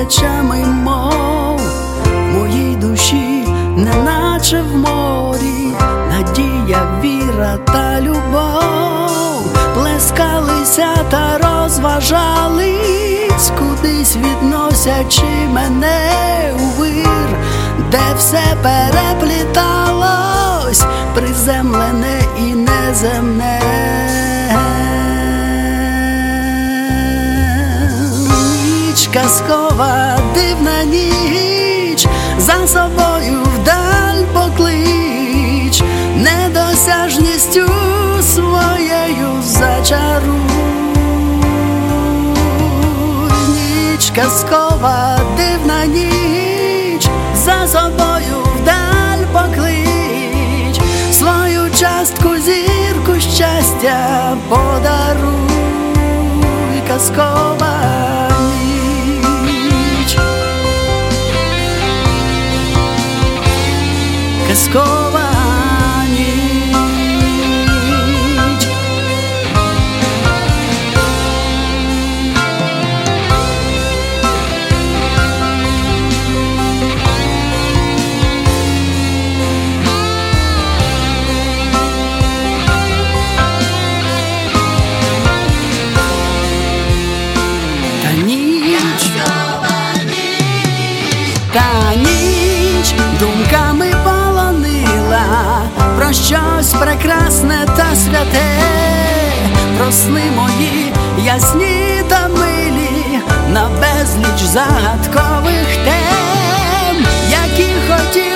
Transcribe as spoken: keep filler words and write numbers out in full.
тисячами мов, в моїй душі, неначе в морі, надія, віра та любов плескалися та розважались, кудись відносячи мене у вир, де все перепліталось, приземлене і неземне. Ніч казкова, дивна ніч, за собою вдаль поклич, недосяжністю своєю зачаруй. Ніч казкова, дивна ніч, за собою вдаль поклич, свою частку зірку щастя подаруй. Казкова ніч, казкова ніч. Та ніч думками полонила про щось прекрасне та святе, про сни мої ясні та милі, на безліч загадкових тем, які хотів